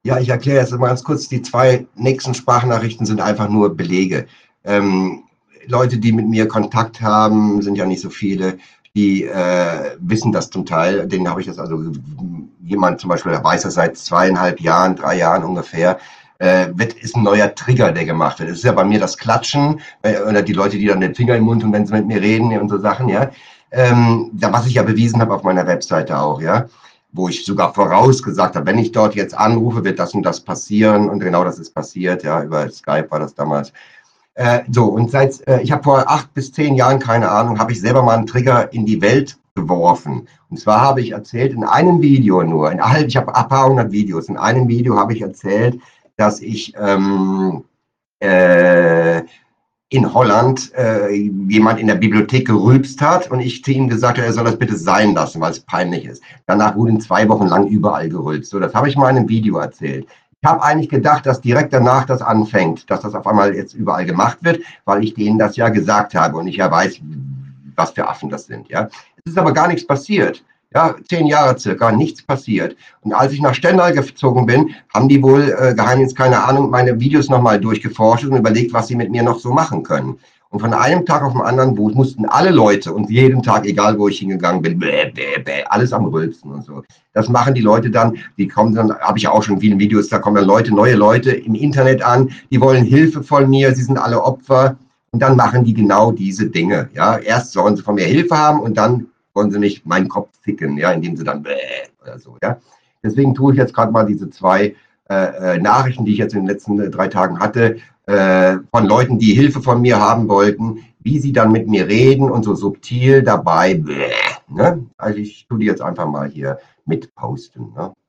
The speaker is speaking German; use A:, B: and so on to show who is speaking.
A: Ja, ich erkläre jetzt mal ganz kurz. Die zwei nächsten Sprachnachrichten sind einfach nur Belege. Ähm, Leute, die mit mir Kontakt haben, sind ja nicht so viele, die wissen das zum Teil. Denen habe ich das also, jemand zum Beispiel, der weiß das seit 2,5 Jahren, 3 Jahren ungefähr, ist ein neuer Trigger, der gemacht wird. Es ist ja bei mir das Klatschen oder die Leute, die dann den Finger im Mund und wenn sie mit mir reden und so Sachen, ja. Was ich ja bewiesen habe auf meiner Webseite auch, ja, wo ich sogar vorausgesagt habe, wenn ich dort jetzt anrufe, wird das und das passieren. Und genau das ist passiert. Ja, über Skype war das damals. Ich habe vor 8 bis 10 Jahren, keine Ahnung, habe ich selber mal einen Trigger in die Welt geworfen. Und zwar habe ich erzählt in einem Video nur, ich habe ein paar hundert Videos, in einem Video habe ich erzählt, dass ich äh, in Holland jemand in der Bibliothek gerülpst hat und ich zu ihm gesagt habe, er soll das bitte sein lassen, weil es peinlich ist. Danach wurden 2 Wochen lang überall gerülpst. So, das habe ich mal in einem Video erzählt. Ich habe eigentlich gedacht, dass direkt danach das anfängt, dass das auf einmal jetzt überall gemacht wird, weil ich denen das ja gesagt habe und ich ja weiß, was für Affen das sind. Ja, es ist aber gar nichts passiert. Ja, 10 Jahre circa, nichts passiert. Und als ich nach Stendal gezogen bin, haben die wohl Geheimdienst, keine Ahnung, meine Videos nochmal durchgeforscht und überlegt, was sie mit mir noch so machen können. Und von einem Tag auf den anderen mussten alle Leute und jeden Tag, egal wo ich hingegangen bin, alles am Rülpsen und so. Das machen die Leute dann, die kommen dann, habe ich auch schon in vielen Videos, da kommen dann Leute, neue Leute im Internet an, die wollen Hilfe von mir, sie sind alle Opfer und dann machen die genau diese Dinge. Ja, erst sollen sie von mir Hilfe haben und dann wollen sie nicht meinen Kopf ficken, ja, indem sie dann oder so, ja. Deswegen tue ich jetzt gerade mal diese zwei Nachrichten, die ich jetzt in den letzten 3 Tagen hatte, von Leuten, die Hilfe von mir haben wollten, wie sie dann mit mir reden und so subtil dabei, ne? Also ich tue die jetzt einfach mal hier mit posten. Ne?